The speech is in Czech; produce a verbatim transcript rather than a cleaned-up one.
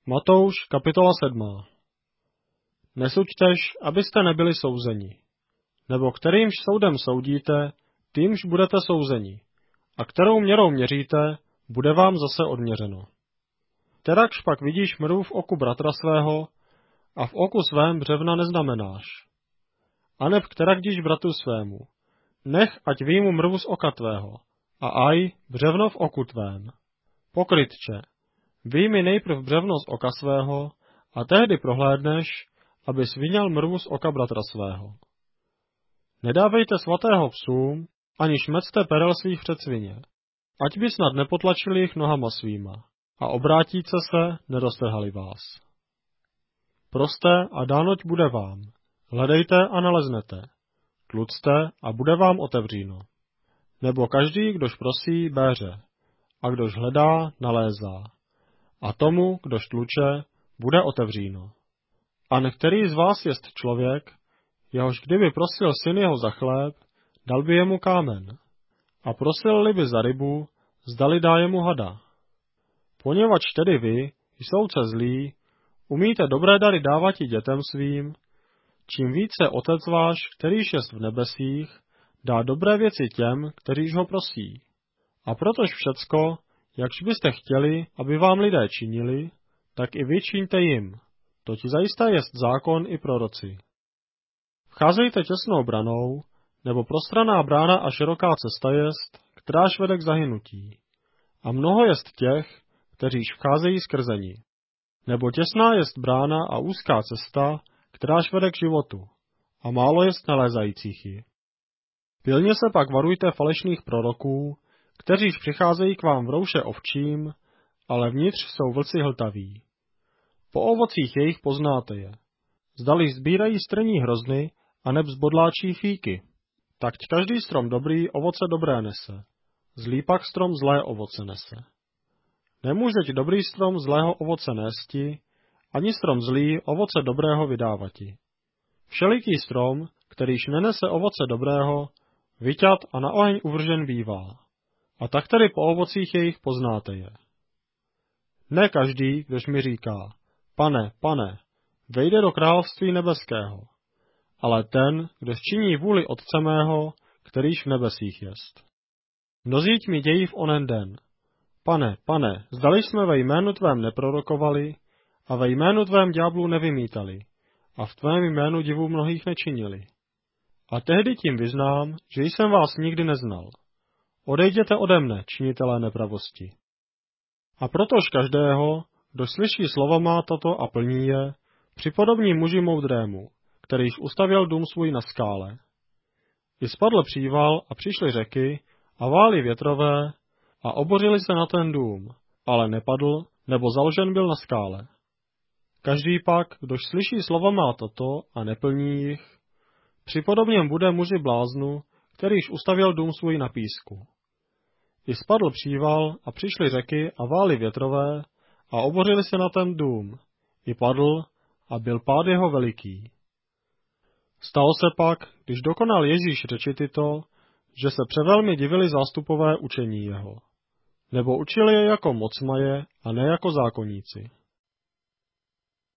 Matouš, kapitola sedmá. Nesuďtež, abyste nebyli souzeni. Nebo kterýmž soudem soudíte, týmž budete souzeni. A kterou měrou měříte, bude vám zase odměřeno. Terakž pak vidíš mrvu v oku bratra svého a v oku svém břevna neznamenáš. Aneb kterak díš bratu svému, nech ať vyjmu mrvu z oka tvého, a aj břevno v oku tvém. Pokrytče, vyjmi nejprv břevno z oka svého, a tehdy prohlédneš, abys vyňal mrvu z oka bratra svého. Nedávejte svatého psům, ani šmecte perel svých před svině, ať by snad nepotlačili jich nohama svýma, a obrátíce se, nedostrhali vás. Proste a dánoť bude vám, hledejte a naleznete, tlucte a bude vám otevříno. Nebo každý, kdož prosí, béře, a kdož hledá, nalézá, a tomu, kdož tluče, bude otevříno. A některý z vás jest člověk, jehož kdyby prosil syn jeho za chléb, dal by jemu kámen, a prosil-li by za rybu, zdali dá jemu hada. Poněvadž tedy vy, jsouce zlí, umíte dobré dary dávat i dětem svým, čím více Otec váš, kterýž jest v nebesích, dá dobré věci těm, kteříž ho prosí. A protož všecko, jakž byste chtěli, aby vám lidé činili, tak i vy čiňte jim. To ti zajisté jest zákon i proroci. Vcházejte těsnou branou, nebo prostranná brána a široká cesta jest, kteráž vede k zahynutí. A mnoho jest těch, kteříž vcházejí skrze ní. Nebo těsná jest brána a úzká cesta, kteráž vede k životu, a málo jest nalézajících ji. Pilně se pak varujte falešných proroků, kteříž přicházejí k vám v rouše ovčím, ale vnitř jsou vlci hltaví. Po ovocích jejich poznáte je. Zdali sbírají strní hrozny, aneb zbodláčí fíky. Tak každý strom dobrý ovoce dobré nese, zlý pak strom zlé ovoce nese. Nemůžeť dobrý strom zlého ovoce nésti, ani strom zlý ovoce dobrého vydávati. Všeliký strom, kterýž nenese ovoce dobrého, vyťat a na oheň uvržen bývá. A tak tedy po ovocích jejich poznáte je. Ne každý, kdož mi říká, Pane, Pane, vejde do království nebeského, ale ten, kdož činí vůli Otce mého, kterýž v nebesích jest. Mnozíť mi dějí v onen den. Pane, Pane, zdali jsme ve jménu tvém neprorokovali a ve jménu tvém ďáblů nevymítali a v tvém jménu divů mnohých nečinili. A tehdy tím vyznám, že jsem vás nikdy neznal. Odejděte ode mne, činitelé nepravosti. A protož každého, kdo slyší slova má toto a plní je, připodobní muži moudrému, kterýž ustavil dům svůj na skále. I spadl příval a přišly řeky a vály větrové a obořili se na ten dům, ale nepadl, nebo založen byl na skále. Každý pak, kdož slyší slova má toto a neplní jich, připodobněm bude muži bláznu, kterýž ustavil dům svůj na písku. I spadl příval a přišly řeky a vály větrové a obořili se na ten dům. I padl a byl pád jeho veliký. Stalo se pak, když dokonal Ježíš řeči tyto, že se převelmi divili zástupové učení jeho. Nebo učili je jako mocmaje a ne jako zákonníci.